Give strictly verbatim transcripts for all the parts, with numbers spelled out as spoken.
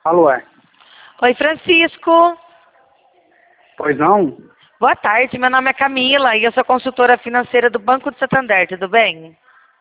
Alô, é? Oi, Francisco. Pois não? Boa tarde, meu nome é Camila e eu sou consultora financeira do Banco do Santander, tudo bem?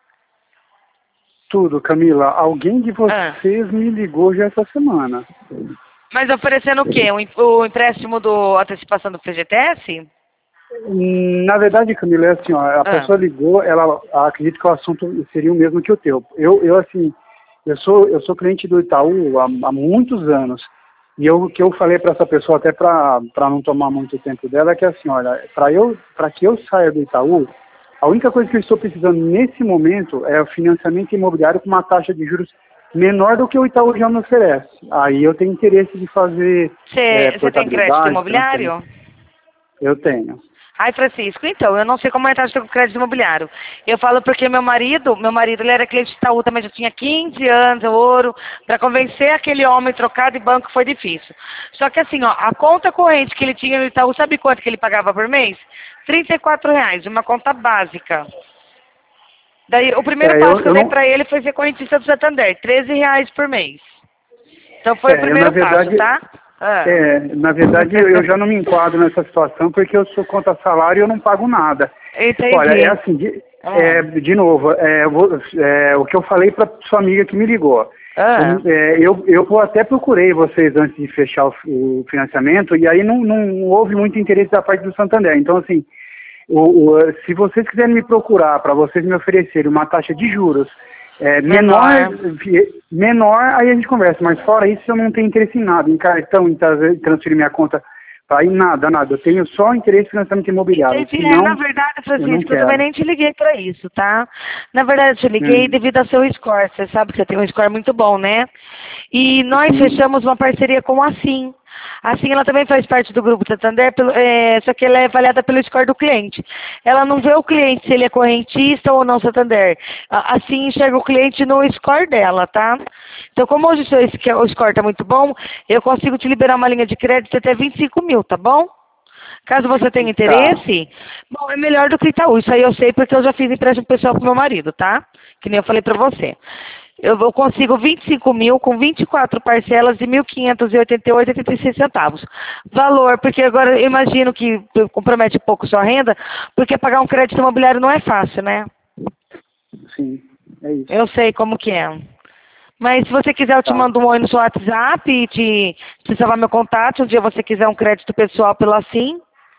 Tudo, Camila. Alguém de Ah. vocês me ligou já essa semana. Mas oferecendo o quê? O, em- o empréstimo do antecipação do F G T S? Hum, Na verdade, Camila, é assim, ó, a Ah. pessoa ligou, ela acredita que o assunto seria o mesmo que o teu. Eu, eu assim, eu sou, eu sou cliente do Itaú há, há muitos anos. E eu, o que eu falei para essa pessoa, até para não tomar muito tempo dela, é que assim, olha, para eu, para que eu saia do Itaú, a única coisa que eu estou precisando nesse momento é o financiamento imobiliário com uma taxa de juros menor do que o Itaú já me oferece. Aí eu tenho interesse de fazer é, Você tem crédito portabilidade, financiamento. imobiliário? Eu tenho. Ai, Francisco, então, eu não sei como é a taxa com crédito imobiliário. Eu falo porque meu marido, meu marido, ele era cliente de Itaú também, já tinha quinze anos, ouro. Para convencer aquele homem a trocar de banco foi difícil. Só que assim, ó, a conta corrente que ele tinha no Itaú, sabe quanto que ele pagava por mês? trinta e quatro reais, uma conta básica. Daí, o primeiro É, passo eu, que eu eu dei não. para ele foi ser correntista do Santander, treze reais por mês. Então foi o É, eu, na primeiro passo, verdade, tá? Ah. é, na verdade eu eu já não me enquadro nessa situação porque eu sou contra salário e eu não pago nada. Olha, é Entendi. assim, de, Ah. é, de novo, é, eu vou- é, o que eu falei para sua amiga que me ligou. Ah. O- é, eu, eu até procurei vocês antes de fechar o, o financiamento e aí não, não houve muito interesse da parte do Santander. Então, assim, o, o, se vocês quiserem me procurar para vocês me oferecerem uma taxa de juros é, menor, Menor. menor, aí a gente conversa. Mas fora isso, eu não tenho interesse em nada, em cartão, em tra- transferir minha conta para ir nada, nada. Eu tenho só interesse em financiamento imobiliário. Entendi. Se É, na não, verdade, eu não Francisco, eu também quero. nem te liguei para isso, tá? Na verdade, eu te liguei Hum, devido ao seu score. Você sabe que você tem um score muito bom, né? E nós sim. fechamos uma parceria com a Sim. A Sim, ela também faz parte do Grupo Santander, pelo, é, só que ela é avaliada pelo score do cliente. Ela não vê o cliente se ele é correntista ou não Santander. A, a Sim enxerga o cliente no score dela, tá? Então, como hoje o seu sc- o score está muito bom, eu consigo te liberar uma linha de crédito até vinte e cinco mil, tá bom? Caso você tenha Tá. interesse, bom, é melhor do que Itaú. Isso aí eu sei porque eu já fiz empréstimo pessoal pro meu marido, tá? Que nem eu falei pra você. Eu eu consigo vinte e cinco mil com vinte e quatro parcelas de mil quinhentos e oitenta e oito vírgula oitenta e seis centavos. Valor, porque agora eu imagino que compromete pouco sua renda, porque pagar um crédito imobiliário não é fácil, né? Sim, é isso. Eu sei como que é. Mas se você quiser, eu te Tá. mando um oi no seu WhatsApp e te, te salvar meu contato. Se um dia você quiser um crédito pessoal pelo assim,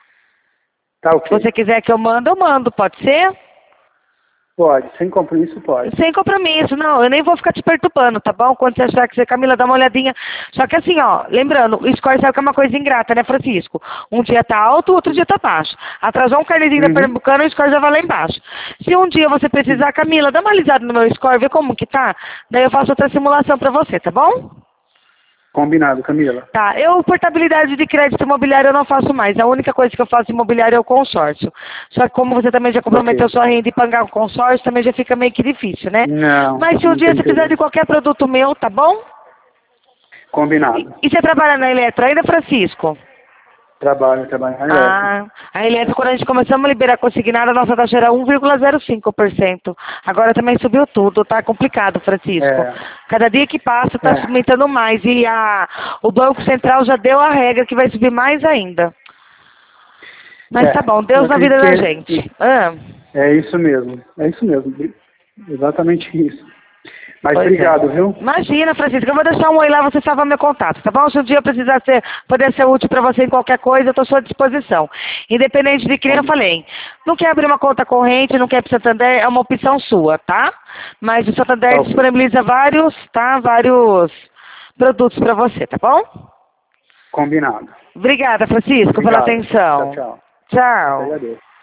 Tá se ok. você quiser que eu mando, eu mando, pode ser? Pode, sem compromisso pode. Sem compromisso, não, eu nem vou ficar te perturbando, tá bom? Quando você achar que você, Camila, dá uma olhadinha. Só que assim, ó, lembrando, o score sabe que é uma coisa ingrata, né, Francisco? Um dia tá alto, outro dia tá baixo. Atrasou um carnezinho da Uhum. Pernambucana, o score já vai lá embaixo. Se um dia você precisar, Camila, dá uma alisada no meu score, vê como que tá. Daí eu faço outra simulação pra você, tá bom? Combinado, Camila. Tá, eu portabilidade de crédito imobiliário eu não faço mais. A única coisa que eu faço imobiliário é o consórcio. Só que como você também já comprometeu Ok. sua renda e pagar o consórcio, também já fica meio que difícil, né? Não, Mas se um não dia tem você precisar de interesse. qualquer produto meu, tá bom? E, Combinado. e você trabalha na Eletro ainda, Francisco? Trabalho, trabalho na elétrica. Ah, a Eletro, quando a gente começamos a liberar consignada, a nossa taxa era um vírgula zero cinco por cento. Agora também subiu tudo, tá complicado, Francisco. É, Cada dia que passa tá é, aumentando mais e a, o Banco Central já deu a regra que vai subir mais ainda. Mas tá é. bom, Eu Deus na vida acredito da gente. que Ah, é isso mesmo. É isso mesmo. Exatamente isso. Mas pois é. obrigado, viu? Imagina, Francisco, eu vou deixar um oi lá, você salva meu contato, tá bom? Se um dia eu precisar ser, poder ser útil para você em qualquer coisa, eu estou à sua disposição. Independente de quem eu Com- falei. Não quer abrir uma conta corrente, não quer ir pro Santander, é uma opção sua, tá? Mas o Tá Santander ok. disponibiliza vários, tá? Vários produtos para você, tá bom? Combinado. Obrigada, Francisco, pela Obrigado. Tchau, atenção. tchau. Eu Tchau. agradeço.